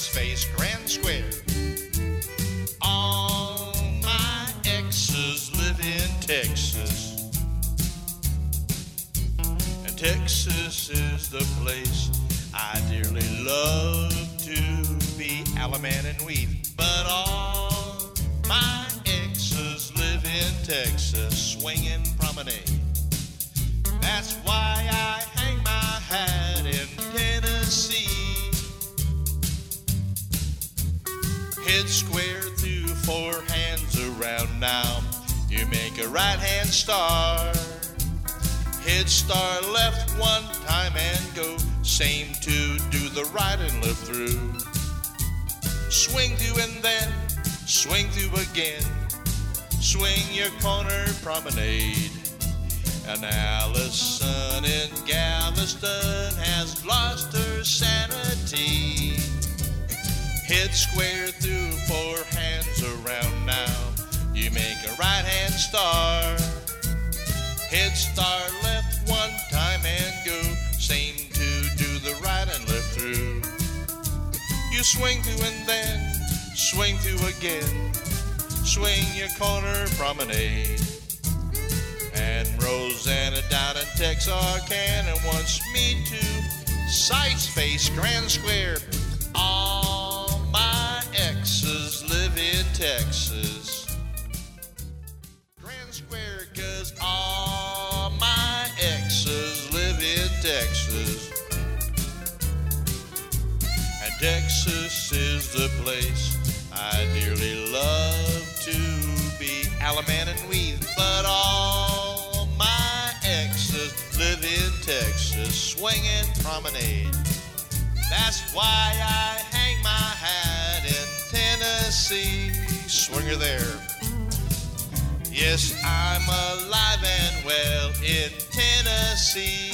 Face Grand Square. All my exes live in Texas, and Texas is the place I dearly love to be. Alaman and Weave. But all my exes live in Texas, swinging promenade. That's why I hang my hat in Tennessee. Head square through four hands around now. You make a right-hand star. Head star left one time and go. Same to do the right and left through. Swing through and then swing through again. Swing your corner promenade. And Allison in Galveston has lost her sanity. Head square through four hands around now. You make a right-hand star. Head star left one time and go. Same to do the right and left through. You swing through and then swing through again. Swing your corner promenade. And Rosanna down in Texarkana wants me to Sights Face Grand Square. All my exes live in Texas. Grand Square, 'cause all my exes live in Texas. And Texas is the place I dearly love to be. Alaman and Weave. But all my exes live in Texas, swinging promenade. That's why I hang my hat in Tennessee. Swinger there. Yes, I'm alive and well in Tennessee.